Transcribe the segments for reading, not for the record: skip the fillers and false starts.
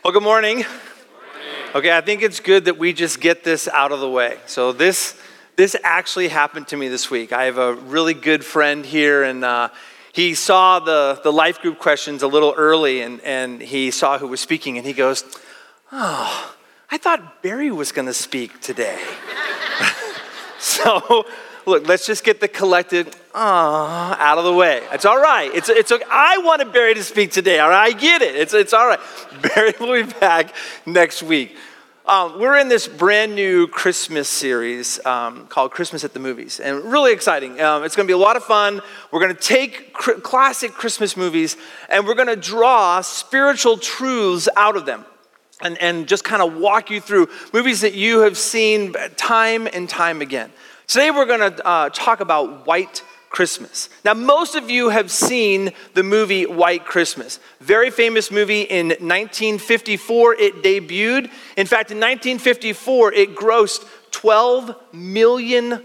Well, good morning. Okay, I think it's good that we just get this out of the way. So this actually happened to me this week. I have a really good friend here, and he saw the life group questions a little early, and he saw who was speaking, and he goes, "Oh, I thought Barry was going to speak today." So, look, let's just get the collective out of the way. It's all right. It's okay. I wanted Barry to speak today. All right, I get it. It's all right. Barry will be back next week. We're in this brand new Christmas series called Christmas at the Movies, and really exciting. It's going to be a lot of fun. We're going to take classic Christmas movies, and we're going to draw spiritual truths out of them, and just kind of walk you through movies that you have seen time and time again. Today we're going to talk about White Christmas. Now, most of you have seen the movie White Christmas. Very famous movie. In 1954, it debuted. In fact, in 1954, it grossed $12 million.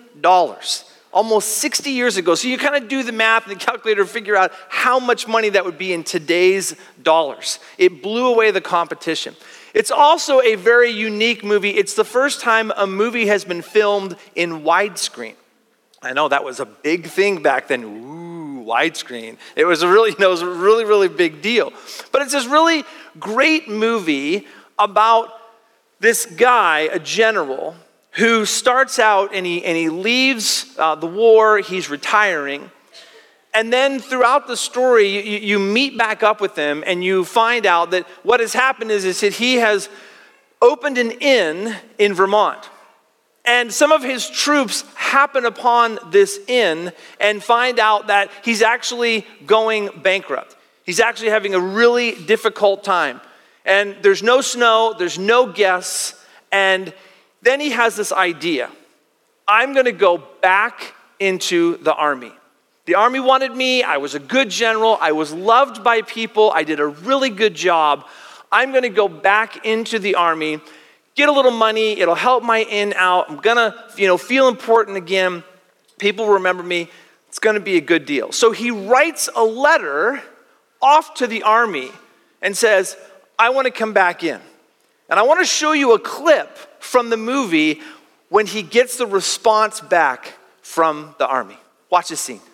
Almost 60 years ago. So you kind of do the math and the calculator to figure out how much money that would be in today's dollars. It blew away the competition. It's also a very unique movie. It's the first time a movie has been filmed in widescreen. I know that was a big thing back then. Ooh, widescreen. It was a really big deal. But it's this really great movie about this guy, a general, who starts out and he leaves the war. He's retiring. And then throughout the story, you meet back up with him, and you find out that what has happened is that he has opened an inn in Vermont. And some of his troops happen upon this inn and find out that he's actually going bankrupt. He's actually having a really difficult time. And there's no snow, there's no guests, and then he has this idea. I'm going to go back into the army. The army wanted me. I was a good general. I was loved by people. I did a really good job. I'm going to go back into the army, get a little money. It'll help my inn out. I'm going to, feel important again. People remember me. It's going to be a good deal. So he writes a letter off to the army and says, I want to come back in. And I want to show you a clip from the movie when he gets the response back from the army. Watch this scene.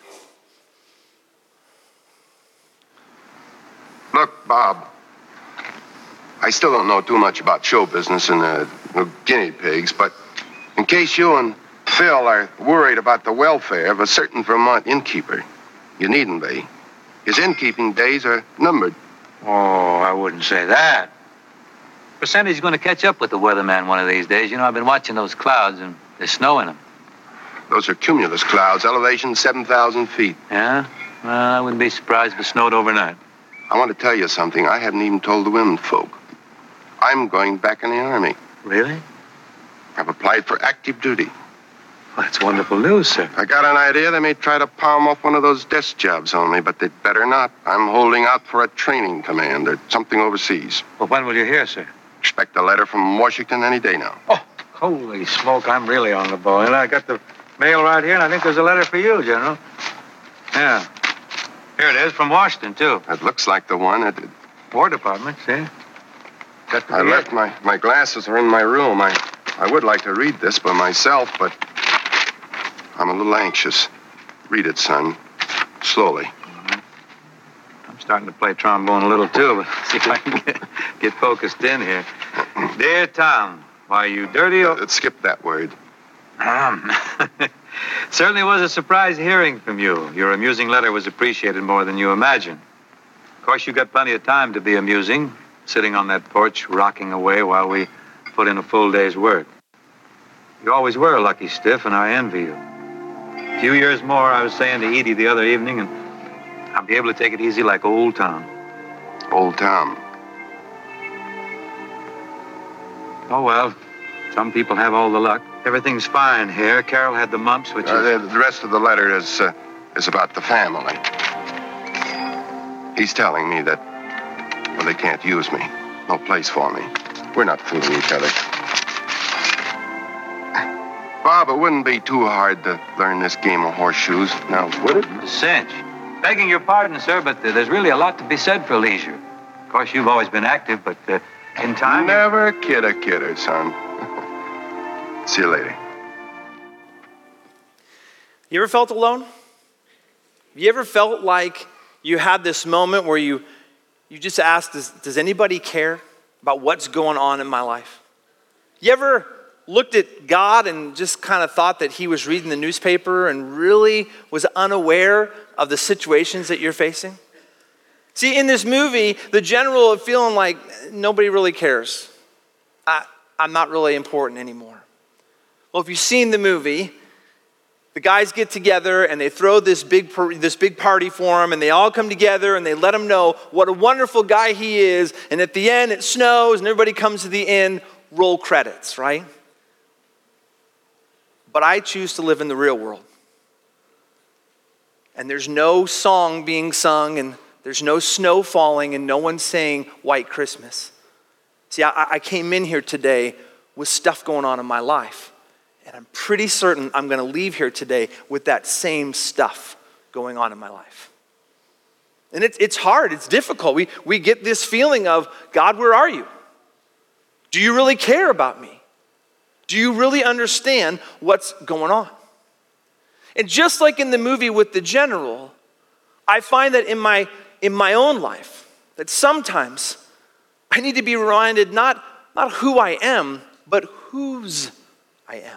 Look, Bob, I still don't know too much about show business and guinea pigs, but in case you and Phil are worried about the welfare of a certain Vermont innkeeper, you needn't be. His innkeeping days are numbered. Oh, I wouldn't say that. Percentage is going to catch up with the weatherman one of these days. I've been watching those clouds, and there's snow in them. Those are cumulus clouds, elevation 7,000 feet. Yeah? Well, I wouldn't be surprised if it snowed overnight. I want to tell you something I haven't even told the women folk. I'm going back in the army. Really? I've applied for active duty. Well, that's wonderful news, sir. I got an idea they may try to palm off one of those desk jobs on me, but they'd better not. I'm holding out for a training command or something overseas. Well, when will you hear, sir? Expect a letter from Washington any day now. Oh, holy smoke, I'm really on the ball. And I got the mail right here, and I think there's a letter for you, General. Yeah. Here it is, from Washington, too. It looks like the one. War Department, see? I left my glasses are in my room. I would like to read this by myself, but I'm a little anxious. Read it, son. Slowly. I'm starting to play trombone a little, too, but see if I can get focused in here. Dear Tom, why you dirty... Skip that word. Certainly was a surprise hearing from you. Your amusing letter was appreciated more than you imagine. Of course, you got plenty of time to be amusing, sitting on that porch, rocking away while we put in a full day's work. You always were a lucky stiff, and I envy you. A few years more, I was saying to Edie the other evening, and I'll be able to take it easy like old Tom. Old Tom. Oh, well, some people have all the luck. Everything's fine here. Carol had the mumps, which is... The rest of the letter is about the family. He's telling me that, well, they can't use me. No place for me. We're not fooling each other. Bob, it wouldn't be too hard to learn this game of horseshoes, now, would it? A cinch. Begging your pardon, sir, but there's really a lot to be said for leisure. Of course, you've always been active, but In time. Never kid a kidder, son. See you later. You ever felt alone? You ever felt like you had this moment where you just asked, does anybody care about what's going on in my life? You ever looked at God and just kind of thought that he was reading the newspaper and really was unaware of the situations that you're facing? See, in this movie, the general of feeling like nobody really cares. I'm not really important anymore. Well, if you've seen the movie, the guys get together and they throw this big party for him, and they all come together and they let him know what a wonderful guy he is. And at the end, it snows and everybody comes to the end, roll credits, right? But I choose to live in the real world. And there's no song being sung, and there's no snow falling, and no one's saying White Christmas. See, I came in here today with stuff going on in my life. And I'm pretty certain I'm going to leave here today with that same stuff going on in my life. And it's hard. It's difficult. We get this feeling of, God, where are you? Do you really care about me? Do you really understand what's going on? And just like in the movie with the general, I find that in my own life, that sometimes I need to be reminded not who I am, but whose I am.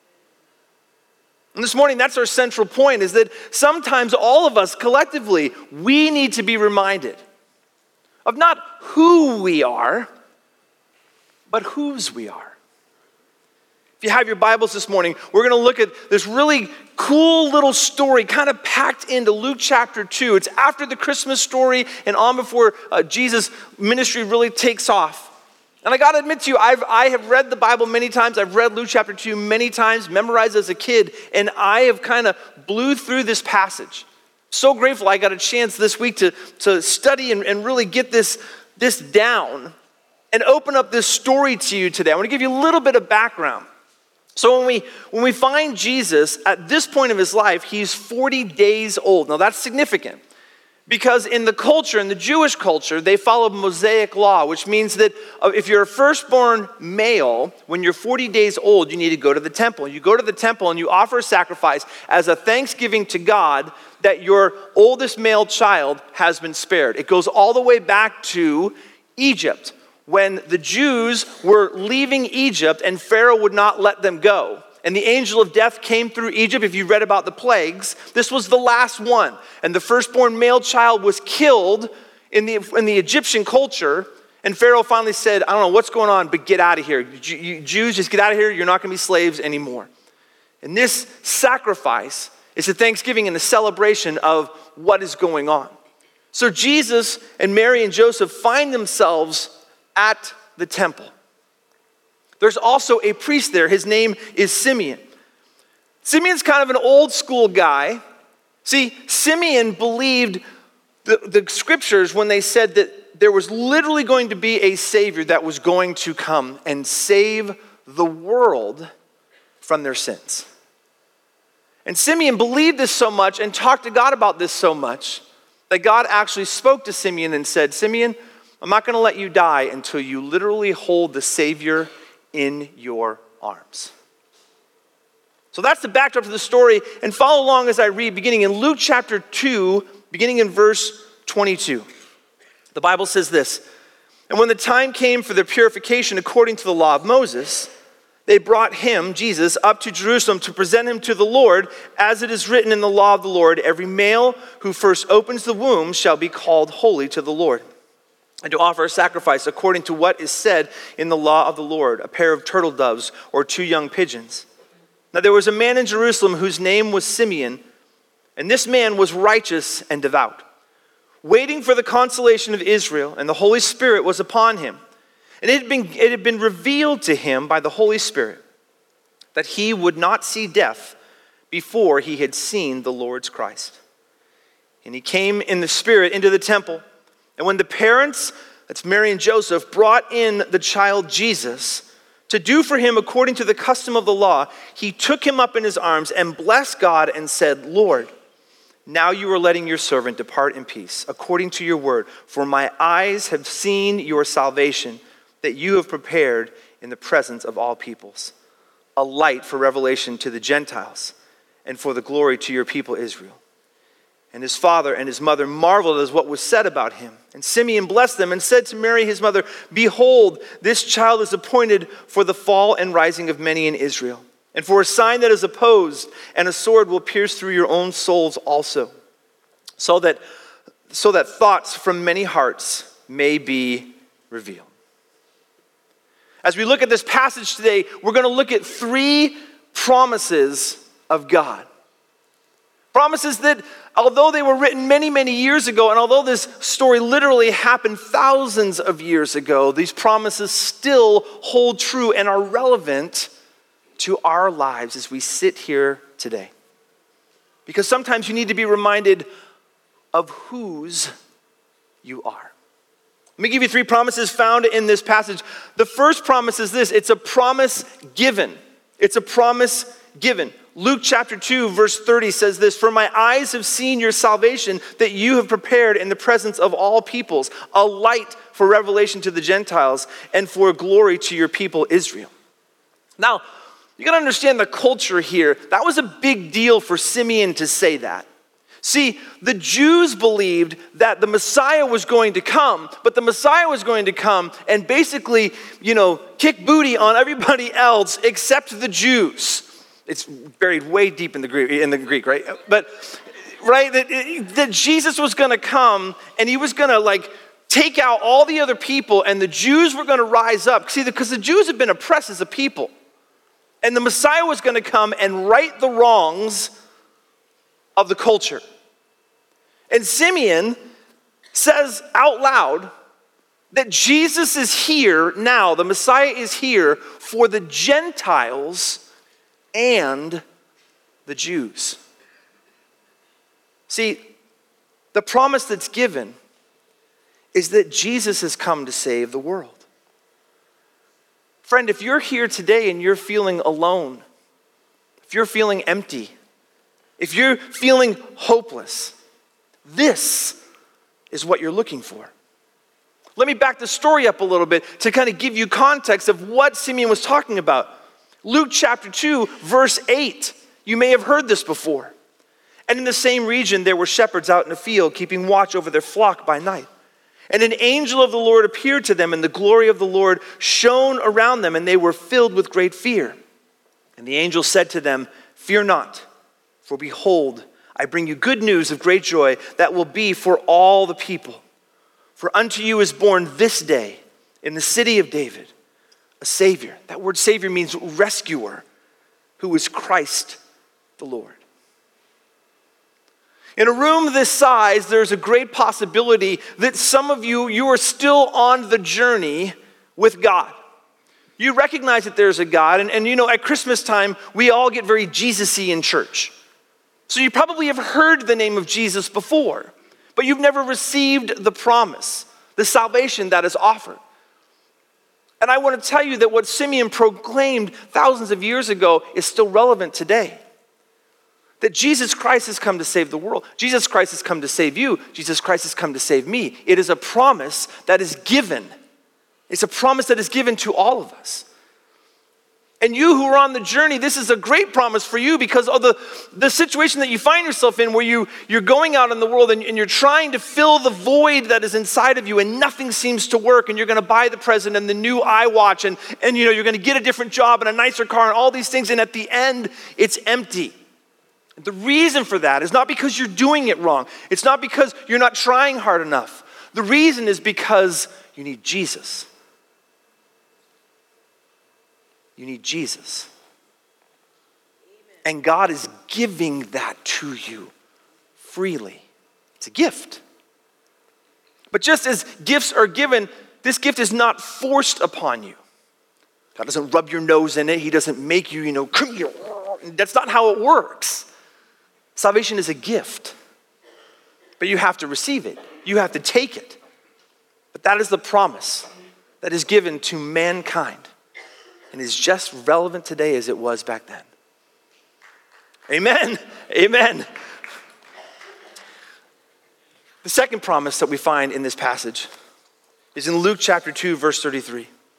And this morning, that's our central point, is that sometimes all of us collectively, we need to be reminded of not who we are, but whose we are. If you have your Bibles this morning, we're going to look at this really cool little story kind of packed into Luke chapter 2. It's after the Christmas story and on before Jesus' ministry really takes off. And I got to admit to you, I have read the Bible many times. I've read Luke chapter 2 many times, memorized as a kid, and I have kind of blew through this passage. So grateful I got a chance this week to study and really get this down and open up this story to you today. I want to give you a little bit of background. So when we find Jesus, at this point of his life, he's 40 days old. Now that's significant because in the culture, in the Jewish culture, they follow Mosaic law, which means that if you're a firstborn male, when you're 40 days old, you need to go to the temple. You go to the temple and you offer a sacrifice as a thanksgiving to God that your oldest male child has been spared. It goes all the way back to Egypt, when the Jews were leaving Egypt and Pharaoh would not let them go. And the angel of death came through Egypt. If you read about the plagues, this was the last one. And the firstborn male child was killed in the Egyptian culture. And Pharaoh finally said, I don't know what's going on, but get out of here. You Jews, just get out of here. You're not going to be slaves anymore. And this sacrifice is a thanksgiving and a celebration of what is going on. So Jesus and Mary and Joseph find themselves at the temple. There's also a priest there. His name is Simeon. Simeon's kind of an old school guy. See, Simeon believed the scriptures when they said that there was literally going to be a Savior that was going to come and save the world from their sins. And Simeon believed this so much and talked to God about this so much that God actually spoke to Simeon and said, Simeon, I'm not going to let you die until you literally hold the Savior in your arms. So that's the backdrop to the story. And follow along as I read, beginning in Luke chapter 2, beginning in verse 22. The Bible says this, and when the time came for their purification according to the law of Moses, they brought him, Jesus, up to Jerusalem to present him to the Lord, as it is written in the law of the Lord, every male who first opens the womb shall be called holy to the Lord, and to offer a sacrifice according to what is said in the law of the Lord, a pair of turtle doves or 2 young pigeons. Now there was a man in Jerusalem whose name was Simeon, and this man was righteous and devout, waiting for the consolation of Israel, and the Holy Spirit was upon him. And it had been revealed to him by the Holy Spirit that he would not see death before he had seen the Lord's Christ. And he came in the Spirit into the temple. And when the parents, that's Mary and Joseph, brought in the child Jesus to do for him according to the custom of the law, he took him up in his arms and blessed God and said, Lord, now you are letting your servant depart in peace, according to your word. For my eyes have seen your salvation, that you have prepared in the presence of all peoples, a light for revelation to the Gentiles and for the glory to your people Israel. And his father and his mother marveled at what was said about him. And Simeon blessed them and said to Mary his mother, behold, this child is appointed for the fall and rising of many in Israel, and for a sign that is opposed, and a sword will pierce through your own souls also, so that thoughts from many hearts may be revealed. As we look at this passage today, we're going to look at 3 promises of God. Promises that, although they were written many, many years ago, and although this story literally happened thousands of years ago, these promises still hold true and are relevant to our lives as we sit here today. Because sometimes you need to be reminded of whose you are. Let me give you 3 promises found in this passage. The first promise is this: it's a promise given. It's a promise given. Luke chapter 2, verse 30 says this: for my eyes have seen your salvation that you have prepared in the presence of all peoples, a light for revelation to the Gentiles and for glory to your people Israel. Now, you got to understand the culture here. That was a big deal for Simeon to say that. See, the Jews believed that the Messiah was going to come, but the Messiah was going to come and basically, kick booty on everybody else except the Jews. It's buried way deep in the Greek, right? But, right, that Jesus was going to come and he was going to take out all the other people, and the Jews were going to rise up. See, because the Jews had been oppressed as a people. And the Messiah was going to come and right the wrongs of the culture. And Simeon says out loud that Jesus is here now, the Messiah is here for the Gentiles and the Jews. See, the promise that's given is that Jesus has come to save the world. Friend, if you're here today and you're feeling alone, if you're feeling empty, if you're feeling hopeless, this is what you're looking for. Let me back the story up a little bit to kind of give you context of what Simeon was talking about. Luke chapter 2, verse 8. You may have heard this before. And in the same region there were shepherds out in the field, keeping watch over their flock by night. And an angel of the Lord appeared to them, and the glory of the Lord shone around them, and they were filled with great fear. And the angel said to them, fear not, for behold, I bring you good news of great joy that will be for all the people. For unto you is born this day in the city of David a Savior. That word Savior means rescuer, who is Christ the Lord. In a room this size, there's a great possibility that some of you are still on the journey with God. You recognize that there's a God, and at Christmas time, we all get very Jesus-y in church. So you probably have heard the name of Jesus before, but you've never received the promise, the salvation that is offered. And I want to tell you that what Simeon proclaimed thousands of years ago is still relevant today. That Jesus Christ has come to save the world. Jesus Christ has come to save you. Jesus Christ has come to save me. It is a promise that is given. It's a promise that is given to all of us. And you who are on the journey, this is a great promise for you because of the situation that you find yourself in, where you're going out in the world and you're trying to fill the void that is inside of you, and nothing seems to work, and you're going to buy the present and the new iWatch, and you're going to get a different job and a nicer car and all these things, and at the end, it's empty. The reason for that is not because you're doing it wrong. It's not because you're not trying hard enough. The reason is because you need Jesus. You need Jesus. And God is giving that to you freely. It's a gift. But just as gifts are given, this gift is not forced upon you. God doesn't rub your nose in it. He doesn't make you, come here. That's not how it works. Salvation is a gift. But you have to receive it. You have to take it. But that is the promise that is given to mankind. And is just relevant today as it was back then. Amen. Amen. The second promise that we find in this passage is in Luke chapter 2, verse 33.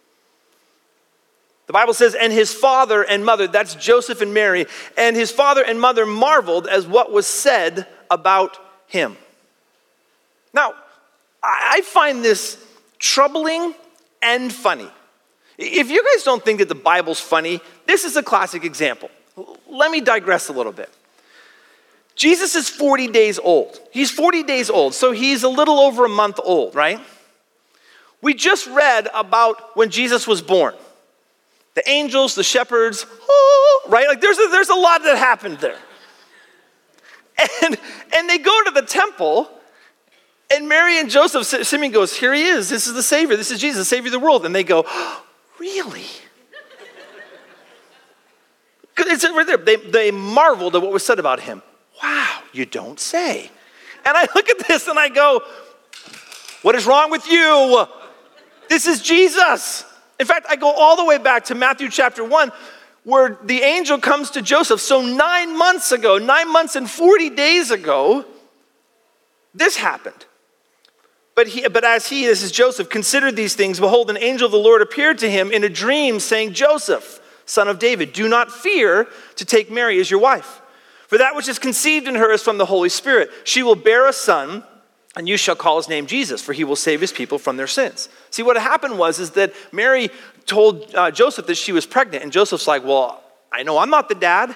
The Bible says, and his father and mother, that's Joseph and Mary, and his father and mother marveled as what was said about him. Now, I find this troubling and funny. If you guys don't think that the Bible's funny, this is a classic example. Let me digress a little bit. Jesus is 40 days old. He's 40 days old, so he's a little over a month old, right? We just read about when Jesus was born. The angels, the shepherds, right? Like there's a lot that happened there. And they go to the temple, and Mary and Joseph, Simeon goes, here he is. This is the Savior. This is Jesus, the Savior of the world. And they go, really? It's right there. They marveled at what was said about him. Wow, you don't say. And I look at this and I go, what is wrong with you? This is Jesus. In fact, I go all the way back to Matthew chapter 1, where the angel comes to Joseph. So 9 months ago, 9 months and 40 days ago, this happened. But as this is Joseph, considered these things, behold, an angel of the Lord appeared to him in a dream, saying, Joseph, son of David, do not fear to take Mary as your wife. For that which is conceived in her is from the Holy Spirit. She will bear a son, and you shall call his name Jesus, for he will save his people from their sins. See, what happened is that Mary told Joseph that she was pregnant, and Joseph's like, well, I know I'm not the dad.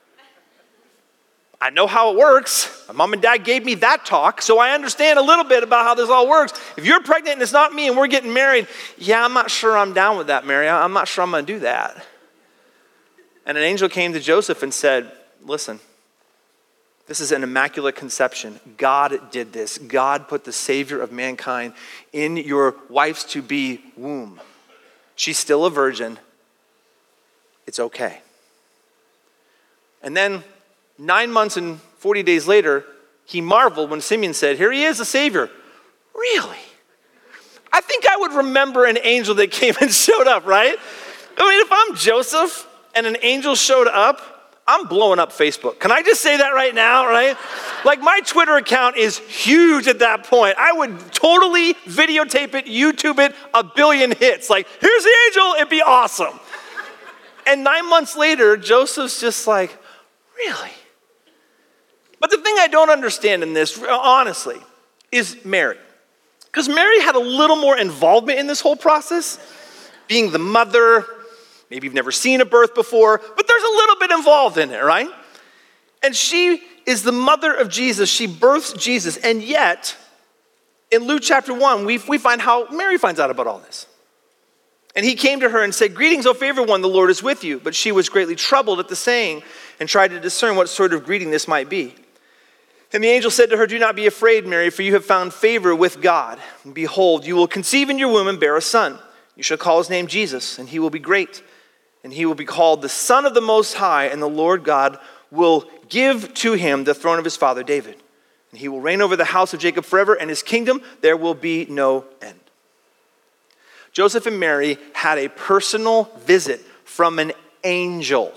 I know how it works. My mom and dad gave me that talk, so I understand a little bit about how this all works. If you're pregnant and it's not me and we're getting married, yeah, I'm not sure I'm down with that, Mary. I'm not sure I'm going to do that. And an angel came to Joseph and said, listen, this is an immaculate conception. God did this. God put the Savior of mankind in your wife's to-be womb. She's still a virgin. It's okay. And then 9 months and 40 days later, he marveled when Simeon said, here he is, the Savior. Really? I think I would remember an angel that came and showed up, right? I mean, if I'm Joseph and an angel showed up, I'm blowing up Facebook. Can I just say that right now, right? Like my Twitter account is huge at that point. I would totally videotape it, YouTube it, 1 billion hits. Like, here's the angel, it'd be awesome. And 9 months later, Joseph's just like, really? But the thing I don't understand in this, honestly, is Mary. Because Mary had a little more involvement in this whole process, being the mother. Maybe you've never seen a birth before, but there's a little bit involved in it, right? And she is the mother of Jesus. She births Jesus. And yet, in Luke chapter 1, we find how Mary finds out about all this. And he came to her and said, greetings, O favored one, the Lord is with you. But she was greatly troubled at the saying and tried to discern what sort of greeting this might be. And the angel said to her, do not be afraid, Mary, for you have found favor with God. And behold, you will conceive in your womb and bear a son. You shall call his name Jesus, and he will be great. And he will be called the Son of the Most High, and the Lord God will give to him the throne of his father David. And he will reign over the house of Jacob forever, and his kingdom there will be no end. Joseph and Mary had a personal visit from an angel.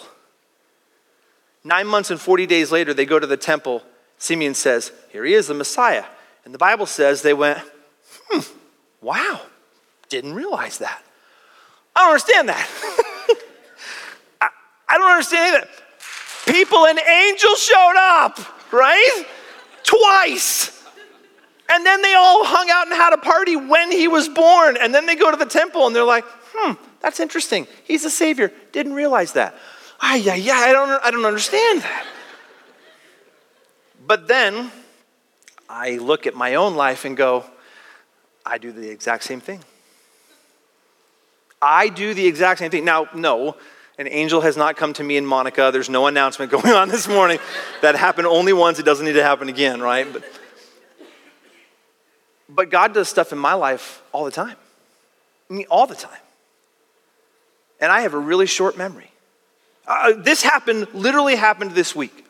9 months and 40 days later, they go to the temple. Simeon says, here he is, the Messiah. And the Bible says they went, wow, didn't realize that. I don't understand that. I don't understand any of that. People and angels showed up, right? Twice. And then they all hung out and had a party when he was born. And then they go to the temple and they're like, that's interesting. He's the Savior. Didn't realize that. I don't understand that. But then I look at my own life and go, I do the exact same thing. I do the exact same thing. Now, no, an angel has not come to me and Monica. There's no announcement going on this morning. That happened only once. It doesn't need to happen again, right? But God does stuff in my life all the time. I mean, all the time. And I have a really short memory. This literally happened this week.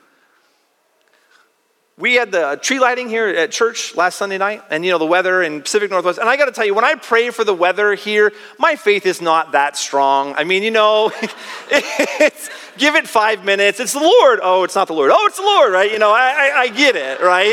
We had the tree lighting here at church last Sunday night, and the weather in Pacific Northwest. And I got to tell you, when I pray for the weather here, my faith is not that strong. I mean, give it 5 minutes. It's the Lord. Oh, it's not the Lord. Oh, it's the Lord, right? I get it, right?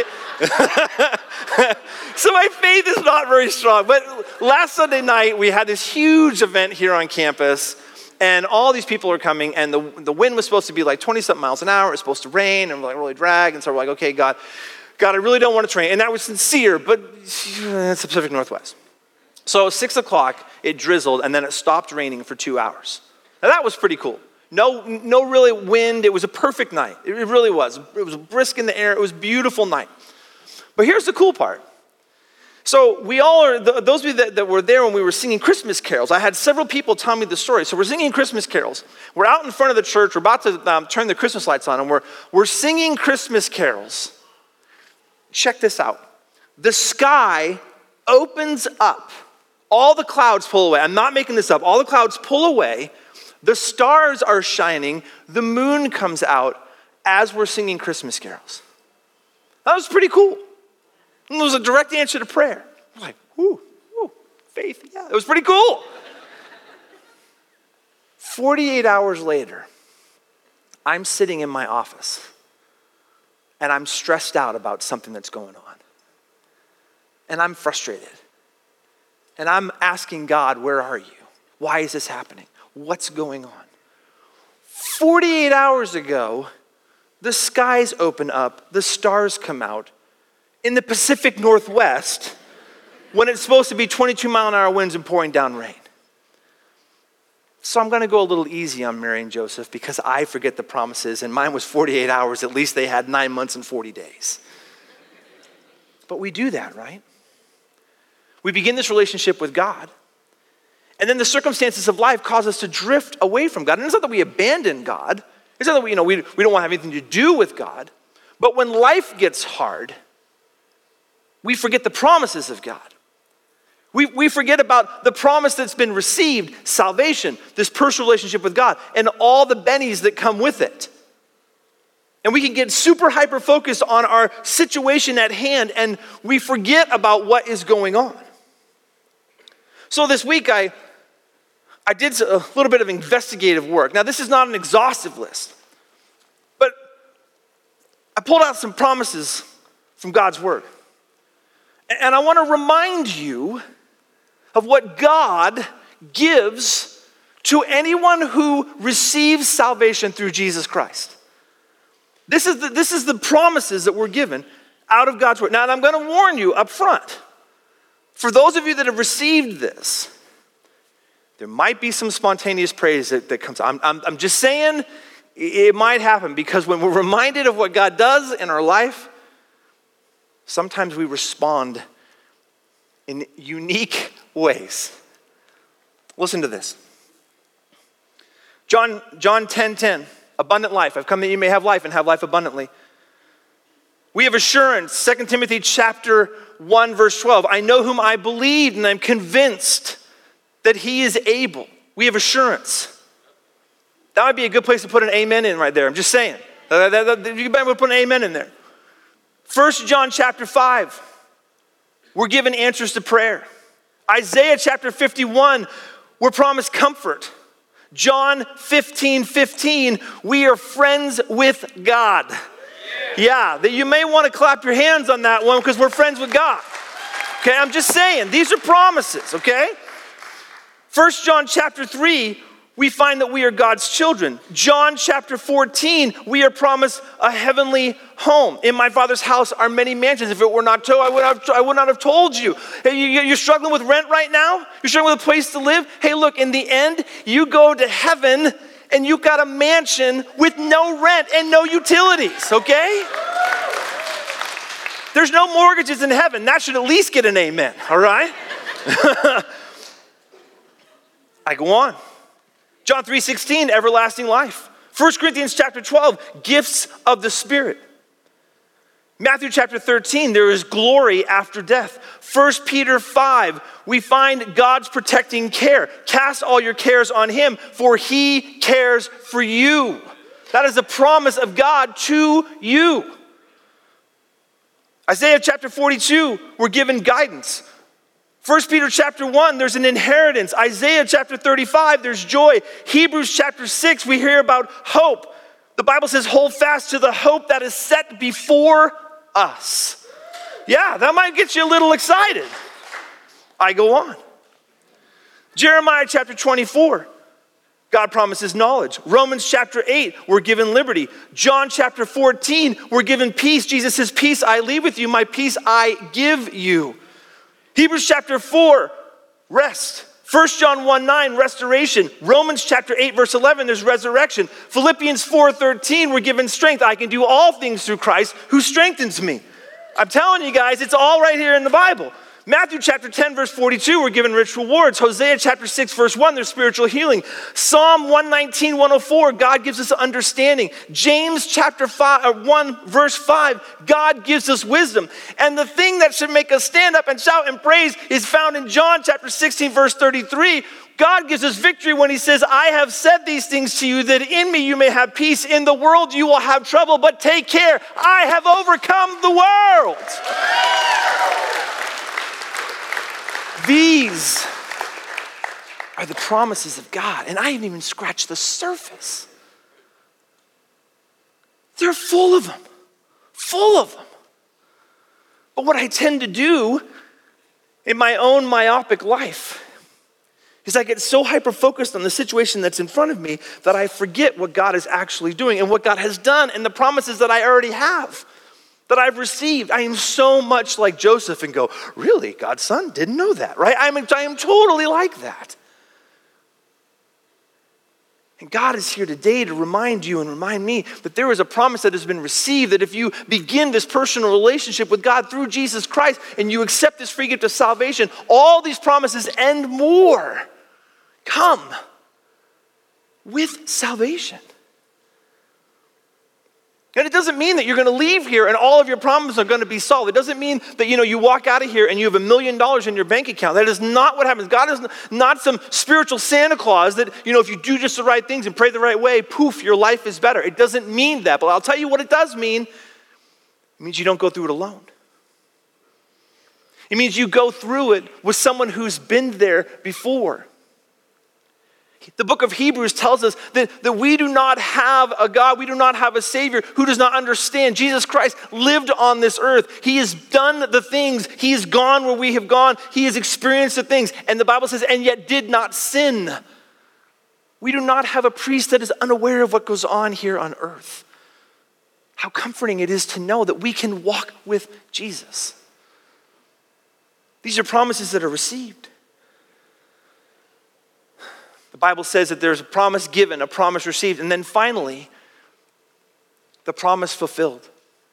So my faith is not very strong. But last Sunday night, we had this huge event here on campus. And all these people are coming, and the wind was supposed to be like 20-something miles an hour. It was supposed to rain and like really drag. And so we're like, okay, God, I really don't want to train. And that was sincere, but it's the Pacific Northwest. So 6 o'clock, it drizzled, and then it stopped raining for 2 hours. Now that was pretty cool. No really wind. It was a perfect night. It really was. It was brisk in the air. It was a beautiful night. But here's the cool part. So we all are, those of you that were there when we were singing Christmas carols, I had several people tell me the story. So we're singing Christmas carols. We're out in front of the church. We're about to turn the Christmas lights on, and we're singing Christmas carols. Check this out. The sky opens up. All the clouds pull away. I'm not making this up. All the clouds pull away. The stars are shining. The moon comes out as we're singing Christmas carols. That was pretty cool. And it was a direct answer to prayer. I'm like, whoo, faith, yeah, it was pretty cool. 48 hours later, I'm sitting in my office, and I'm stressed out about something that's going on. And I'm frustrated. And I'm asking God, where are you? Why is this happening? What's going on? 48 hours ago, the skies open up, the stars come out, in the Pacific Northwest, when it's supposed to be 22-mile-an-hour winds and pouring down rain. So I'm going to go a little easy on Mary and Joseph because I forget the promises, and mine was 48 hours. At least they had 9 months and 40 days. But we do that, right? We begin this relationship with God, and then the circumstances of life cause us to drift away from God. And it's not that we abandon God. It's not that we don't want to have anything to do with God. But when life gets hard, we forget the promises of God. We forget about the promise that's been received, salvation, this personal relationship with God, and all the bennies that come with it. And we can get super hyper-focused on our situation at hand, and we forget about what is going on. So this week, I did a little bit of investigative work. Now, this is not an exhaustive list, but I pulled out some promises from God's Word. And I want to remind you of what God gives to anyone who receives salvation through Jesus Christ. This is the promises that we're given out of God's Word. Now, and I'm going to warn you up front. For those of you that have received this, there might be some spontaneous praise that comes. I'm just saying it might happen because when we're reminded of what God does in our life, sometimes we respond in unique ways. Listen to this. John 10:10, abundant life. I've come that you may have life and have life abundantly. We have assurance, 2 Timothy chapter 1, verse 12. I know whom I believed, and I'm convinced that he is able. We have assurance. That would be a good place to put an amen in right there. I'm just saying. You better put an amen in there. 1 John chapter 5, we're given answers to prayer. Isaiah chapter 51, we're promised comfort. John 15:15, we are friends with God. Yeah, that you may want to clap your hands on that one because we're friends with God. Okay, I'm just saying, these are promises, okay? 1 John chapter 3, we find that we are God's children. John chapter 14, we are promised a heavenly home. In my Father's house are many mansions. If it were not so, I would not have told you. Hey, you're struggling with rent right now? You're struggling with a place to live? Hey, look, in the end, you go to heaven and you got a mansion with no rent and no utilities, okay? There's no mortgages in heaven. That should at least get an amen, all right? I go on. John 3:16, everlasting life. 1 Corinthians chapter 12, gifts of the Spirit. Matthew chapter 13, there is glory after death. 1 Peter 5, we find God's protecting care. Cast all your cares on him, for he cares for you. That is a promise of God to you. Isaiah chapter 42, we're given guidance. 1 Peter chapter 1, there's an inheritance. Isaiah chapter 35, there's joy. Hebrews chapter 6, we hear about hope. The Bible says, hold fast to the hope that is set before us. Yeah, that might get you a little excited. I go on. Jeremiah chapter 24, God promises knowledge. Romans chapter 8, we're given liberty. John chapter 14, we're given peace. Jesus says, peace I leave with you, my peace I give you. Hebrews chapter 4, rest. 1 John 1:9, restoration. Romans chapter 8, verse 11, there's resurrection. Philippians 4:13, we're given strength. I can do all things through Christ who strengthens me. I'm telling you guys, it's all right here in the Bible. Matthew chapter 10, verse 42, we're given rich rewards. Hosea chapter 6, verse 1, there's spiritual healing. Psalm 119, 104, God gives us understanding. James chapter 1, verse 5, God gives us wisdom. And the thing that should make us stand up and shout and praise is found in John chapter 16, verse 33. God gives us victory when he says, I have said these things to you that in me you may have peace. In the world you will have trouble, but take care. I have overcome the world. These are the promises of God, and I haven't even scratched the surface. They're full of them, full of them. But what I tend to do in my own myopic life is I get so hyper-focused on the situation that's in front of me that I forget what God is actually doing and what God has done and the promises that I already have, that I've received. I am so much like Joseph and go, really, God's son? Didn't know that, right? I am totally like that. And God is here today to remind you and remind me that there is a promise that has been received, that if you begin this personal relationship with God through Jesus Christ and you accept this free gift of salvation, all these promises and more come with salvation. And it doesn't mean that you're going to leave here and all of your problems are going to be solved. It doesn't mean that, you walk out of here and you have $1 million in your bank account. That is not what happens. God is not some spiritual Santa Claus that, if you do just the right things and pray the right way, poof, your life is better. It doesn't mean that. But I'll tell you what it does mean. It means you don't go through it alone. It means you go through it with someone who's been there before. The book of Hebrews tells us that we do not have a God, we do not have a Savior who does not understand. Jesus Christ lived on this earth. He has done the things. He has gone where we have gone. He has experienced the things. And the Bible says, and yet did not sin. We do not have a priest that is unaware of what goes on here on earth. How comforting it is to know that we can walk with Jesus. These are promises that are received. The Bible says that there's a promise given, a promise received, and then finally, the promise fulfilled.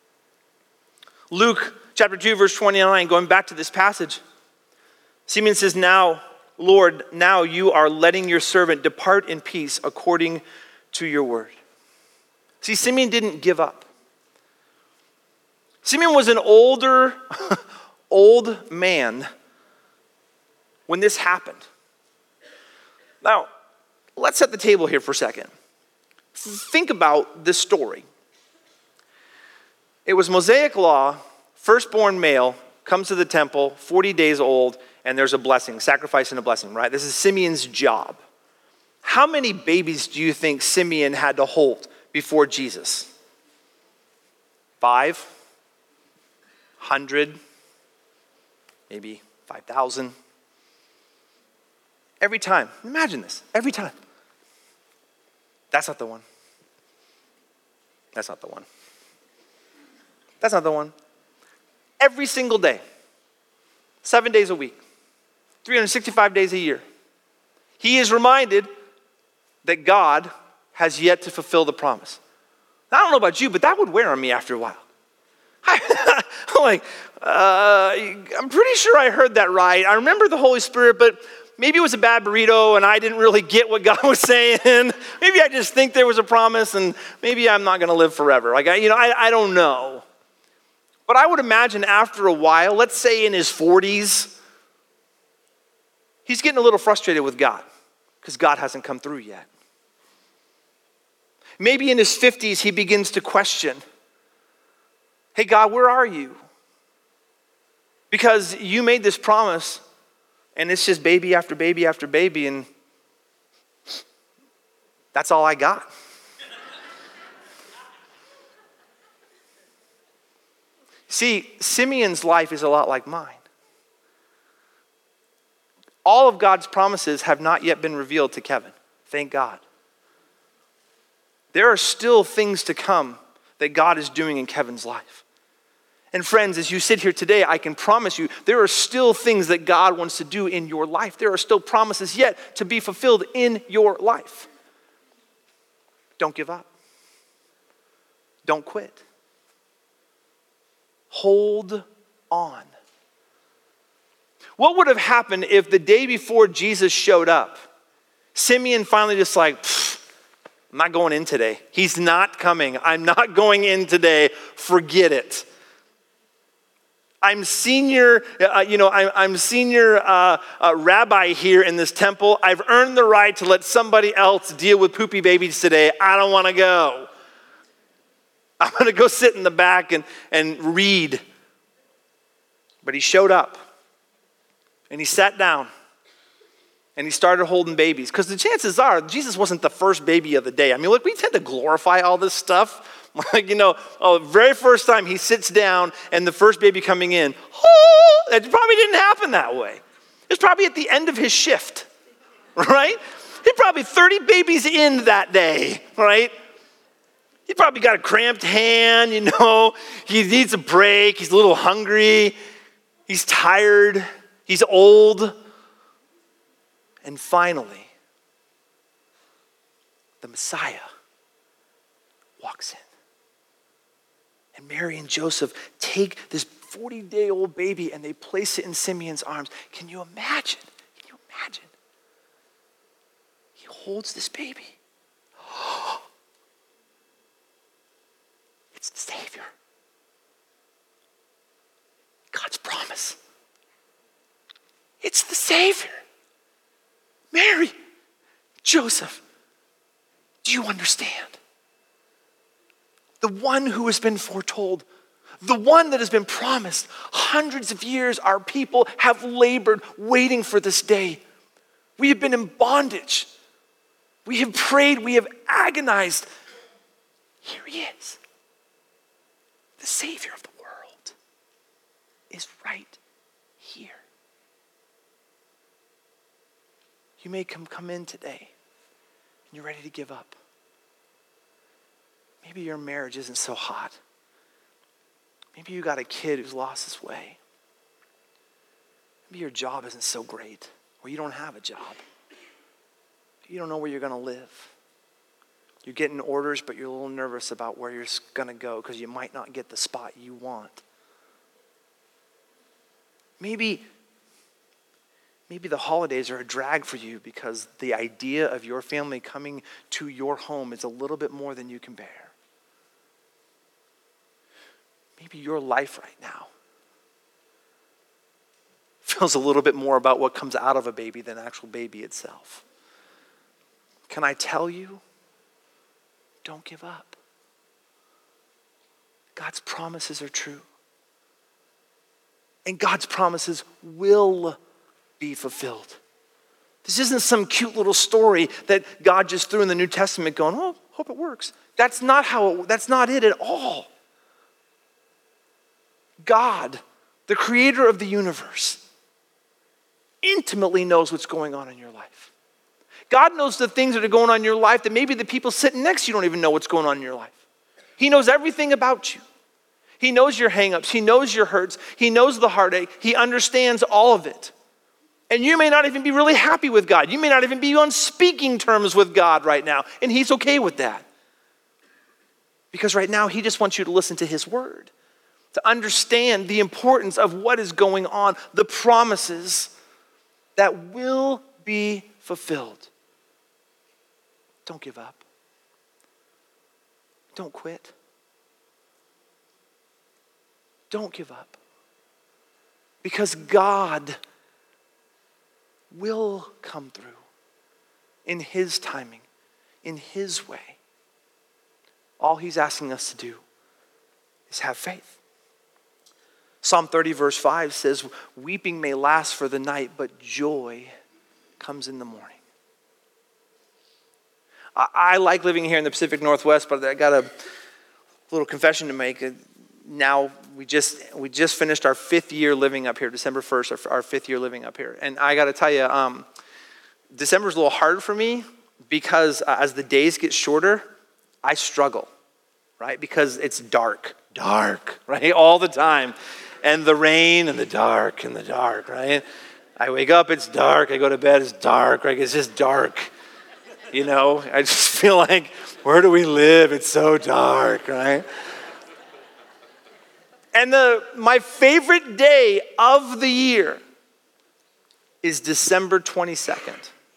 Luke chapter 2, verse 29, going back to this passage, Simeon says, now, Lord, now you are letting your servant depart in peace according to your word. See, Simeon didn't give up. Simeon was an old man when this happened. Now, let's set the table here for a second. Think about this story. It was Mosaic law, firstborn male comes to the temple, 40 days old, and there's a blessing, sacrifice and a blessing, right? This is Simeon's job. How many babies do you think Simeon had to hold before Jesus? 500, maybe 5,000. Every time. Imagine this. Every time. That's not the one. That's not the one. That's not the one. Every single day. 7 days a week. 365 days a year. He is reminded that God has yet to fulfill the promise. Now, I don't know about you, but that would wear on me after a while. I'm pretty sure I heard that right. I remember the Holy Spirit, but maybe it was a bad burrito and I didn't really get what God was saying. Maybe I just think there was a promise and maybe I'm not going to live forever. I don't know. But I would imagine after a while, let's say in his 40s, he's getting a little frustrated with God because God hasn't come through yet. Maybe in his 50s, he begins to question, hey, God, where are you? Because you made this promise and it's just baby after baby after baby, and that's all I got. See, Simeon's life is a lot like mine. All of God's promises have not yet been revealed to Kevin. Thank God. There are still things to come that God is doing in Kevin's life. And friends, as you sit here today, I can promise you, there are still things that God wants to do in your life. There are still promises yet to be fulfilled in your life. Don't give up. Don't quit. Hold on. What would have happened if the day before Jesus showed up, Simeon finally just like, I'm not going in today. He's not coming. I'm not going in today. Forget it. I'm senior, I'm senior rabbi here in this temple. I've earned the right to let somebody else deal with poopy babies today. I don't want to go. I'm going to go sit in the back and read. But he showed up. And he sat down. And he started holding babies. Because the chances are, Jesus wasn't the first baby of the day. I mean, look, we tend to glorify all this stuff. Like, the very first time he sits down and the first baby coming in, it probably didn't happen that way. It's probably at the end of his shift, right? He probably 30 babies in that day, right? He probably got a cramped hand, He needs a break. He's a little hungry. He's tired. He's old. And finally, the Messiah walks in. And Mary and Joseph take this 40-day-old baby and they place it in Simeon's arms. Can you imagine? He holds this baby. It's the Savior. God's promise. It's the Savior. Mary, Joseph, do you understand? The one who has been foretold, the one that has been promised. Hundreds of years our people have labored waiting for this day. We have been in bondage. We have prayed, we have agonized. Here he is. The Savior of the world is right here. You may come in today and you're ready to give up. Maybe your marriage isn't so hot. Maybe you got a kid who's lost his way. Maybe your job isn't so great, or you don't have a job. You don't know where you're going to live. You're getting orders, but you're a little nervous about where you're going to go because you might not get the spot you want. Maybe the holidays are a drag for you because the idea of your family coming to your home is a little bit more than you can bear. Maybe your life right now feels a little bit more about what comes out of a baby than actual baby itself. Can I tell you? Don't give up. God's promises are true. And God's promises will be fulfilled. This isn't some cute little story that God just threw in the New Testament going, oh, hope it works. That's not it at all. God, the creator of the universe, intimately knows what's going on in your life. God knows the things that are going on in your life that maybe the people sitting next to you don't even know what's going on in your life. He knows everything about you. He knows your hang-ups. He knows your hurts. He knows the heartache. He understands all of it. And you may not even be really happy with God. You may not even be on speaking terms with God right now. And he's okay with that. Because right now, he just wants you to listen to his word, to understand the importance of what is going on, the promises that will be fulfilled. Don't give up. Don't quit. Don't give up. Because God will come through in his timing, in his way. All he's asking us to do is have faith. Psalm 30 verse 5 says, weeping may last for the night, but joy comes in the morning. I like living here in the Pacific Northwest, but I got a little confession to make. Now, we just finished our 5th year living up here, December 1st, our 5th year living up here. And I got to tell you, December's a little hard for me because as the days get shorter, I struggle, right? Because it's dark, right? All the time. And the rain and the dark, right? I wake up, it's dark. I go to bed, it's dark, right? It's just dark. You know, I just feel like, where do we live? It's so dark, right? And my favorite day of the year is December 22nd.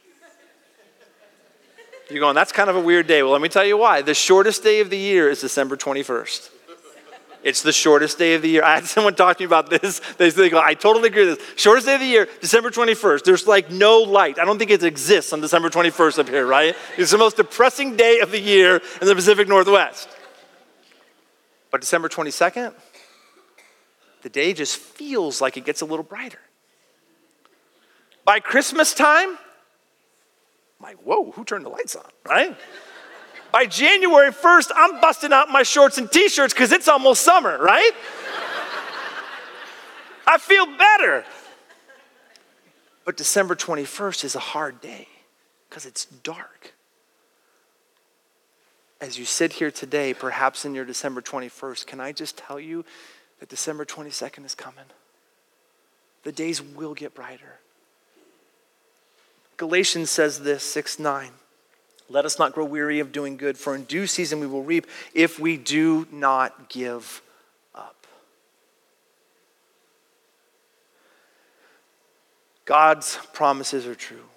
You're going, that's kind of a weird day. Well, let me tell you why. The shortest day of the year is December 21st. It's the shortest day of the year. I had someone talk to me about this. They go, I totally agree with this. Shortest day of the year, December 21st. There's like no light. I don't think it exists on December 21st up here, right? It's the most depressing day of the year in the Pacific Northwest. But December 22nd, the day just feels like it gets a little brighter. By Christmas time, I'm like, whoa, who turned the lights on, right? By January 1st, I'm busting out my shorts and t-shirts because it's almost summer, right? I feel better. But December 21st is a hard day because it's dark. As you sit here today, perhaps in your December 21st, can I just tell you that December 22nd is coming? The days will get brighter. Galatians says this, 6:9. Let us not grow weary of doing good, for in due season we will reap if we do not give up. God's promises are true.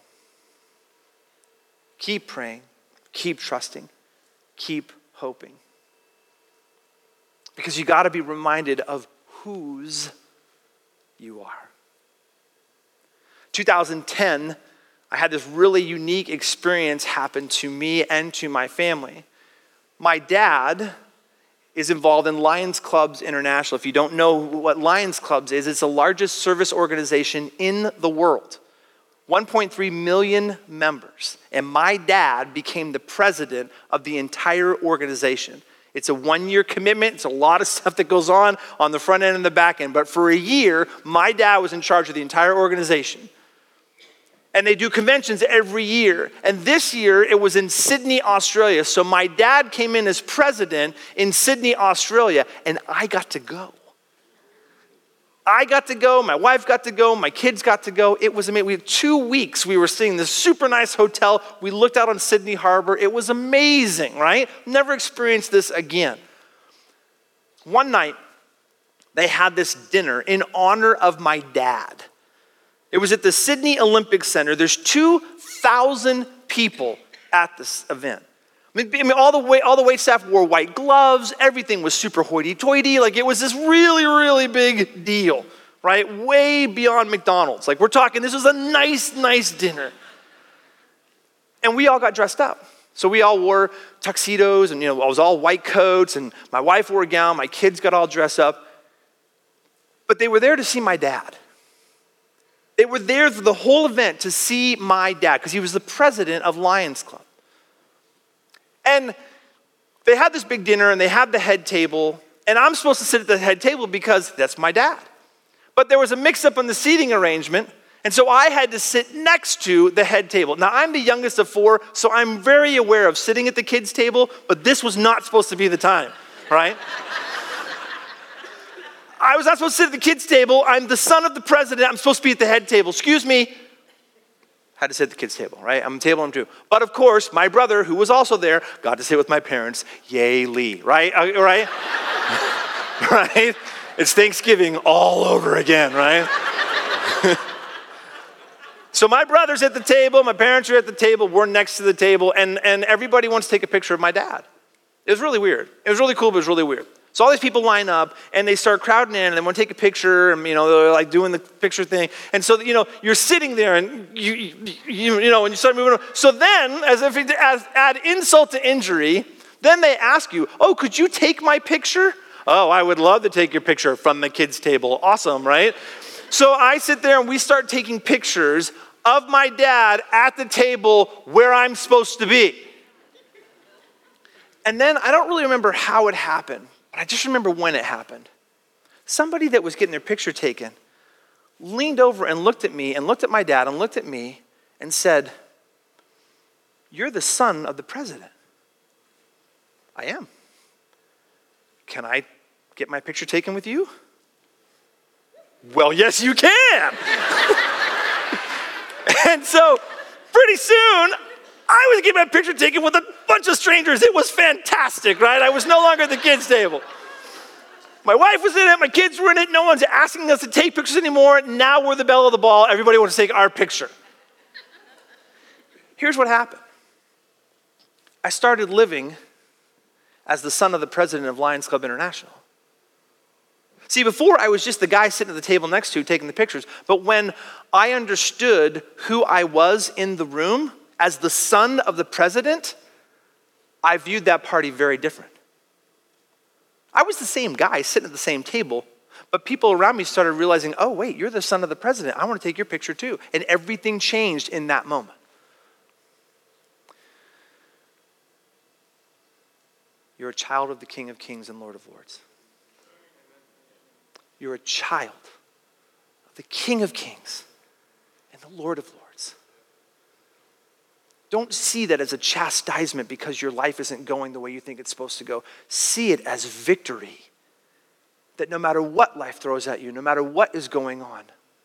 Keep praying, keep trusting, keep hoping. Because you got to be reminded of whose you are. 2010, I had this really unique experience happen to me and to my family. My dad is involved in Lions Clubs International. If you don't know what Lions Clubs is, it's the largest service organization in the world. 1.3 million members. And my dad became the president of the entire organization. It's a 1-year commitment. It's a lot of stuff that goes on the front end and the back end. But for a year, my dad was in charge of the entire organization. And they do conventions every year. And this year, it was in Sydney, Australia. So my dad came in as president in Sydney, Australia, and I got to go. I got to go, my wife got to go, my kids got to go. It was amazing. We had 2 weeks. We were staying in this super nice hotel. We looked out on Sydney Harbor. It was amazing, right? Never experienced this again. One night, they had this dinner in honor of my dad. It was at the Sydney Olympic Center. There's 2,000 people at this event. I mean, all the wait staff wore white gloves. Everything was super hoity-toity. Like, it was this really, really big deal, right? Way beyond McDonald's. Like, we're talking, this was a nice, nice dinner. And we all got dressed up. So we all wore tuxedos, and, I was all white coats, and my wife wore a gown. My kids got all dressed up. But they were there to see my dad. They were there for the whole event to see my dad because he was the president of Lions Club. And they had this big dinner and they had the head table, and I'm supposed to sit at the head table because that's my dad. But there was a mix-up on the seating arrangement, and so I had to sit next to the head table. Now, I'm the youngest of 4, so I'm very aware of sitting at the kids' table, but this was not supposed to be the time, right? I was not supposed to sit at the kids' table. I'm the son of the president. I'm supposed to be at the head table. Excuse me. Had to sit at the kids' table, right? I'm table number 2. But of course, my brother, who was also there, got to sit with my parents. Yay, Lee, right? Right? Right? It's Thanksgiving all over again, right? So my brother's at the table. My parents are at the table. We're next to the table. And everybody wants to take a picture of my dad. It was really weird. It was really cool, but it was really weird. So all these people line up, and they start crowding in, and they want to take a picture, and, they're like doing the picture thing. And so, you're sitting there, and and you start moving on. So then, as if add insult to injury, then they ask you, oh, could you take my picture? Oh, I would love to take your picture from the kids' table. Awesome, right? So I sit there, and we start taking pictures of my dad at the table where I'm supposed to be. And then, I don't really remember how it happened. I just remember when it happened. Somebody that was getting their picture taken leaned over and looked at me and looked at my dad and looked at me and said, "You're the son of the president." I am. Can I get my picture taken with you? Well, yes, you can. And so pretty soon, I was getting my picture taken with a bunch of strangers. It was fantastic, right? I was no longer at the kids' table. My wife was in it, my kids were in it. No one's asking us to take pictures anymore. Now we're the belle of the ball. Everybody wants to take our picture. Here's what happened. I started living as the son of the president of Lions Club International. See, before I was just the guy sitting at the table next to taking the pictures. But when I understood who I was in the room as the son of the president, I viewed that party very different. I was the same guy sitting at the same table, but people around me started realizing, oh, wait, you're the son of the president. I want to take your picture too. And everything changed in that moment. You're a child of the King of Kings and Lord of Lords. You're a child of the King of Kings and the Lord of Lords. Don't see that as a chastisement because your life isn't going the way you think it's supposed to go. See it as victory. That no matter what life throws at you, no matter what is going on,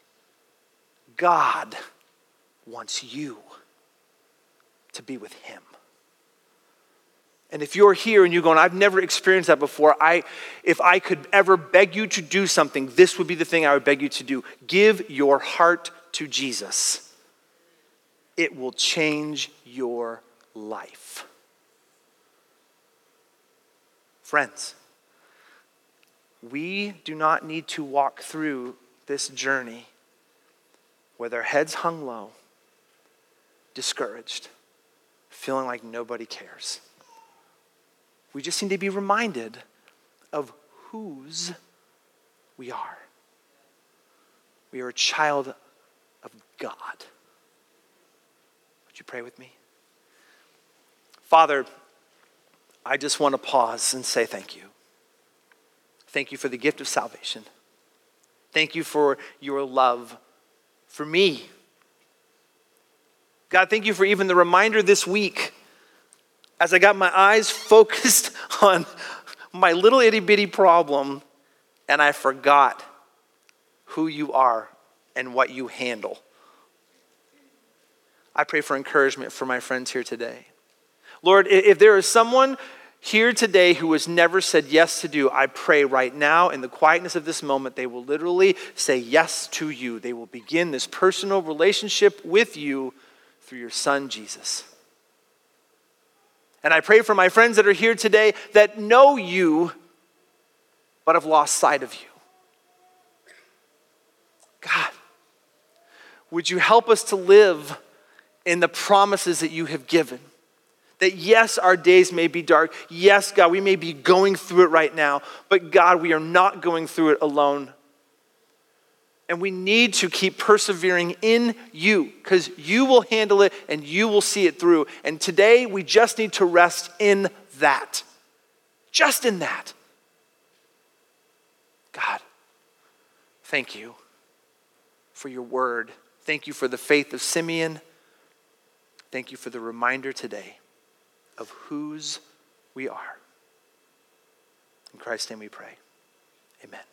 God wants you to be with him. And if you're here and you're going, I've never experienced that before, if I could ever beg you to do something, this would be the thing I would beg you to do. Give your heart to Jesus. It will change your life. Friends, we do not need to walk through this journey with our heads hung low, discouraged, feeling like nobody cares. We just need to be reminded of whose we are. We are a child of God. Would you pray with me? Father, I just want to pause and say thank you. Thank you for the gift of salvation. Thank you for your love for me. God, thank you for even the reminder this week as I got my eyes focused on my little itty bitty problem and I forgot who you are and what you handle. I pray for encouragement for my friends here today. Lord, if there is someone here today who has never said yes to you, I pray right now in the quietness of this moment, they will literally say yes to you. They will begin this personal relationship with you through your son, Jesus. And I pray for my friends that are here today that know you, but have lost sight of you. God, would you help us to live in the promises that you have given? That yes, our days may be dark. Yes, God, we may be going through it right now. But God, we are not going through it alone. And we need to keep persevering in you because you will handle it and you will see it through. And today we just need to rest in that. Just in that. God, thank you for your word. Thank you for the faith of Simeon. Thank you for the reminder today of whose we are. In Christ's name we pray. Amen.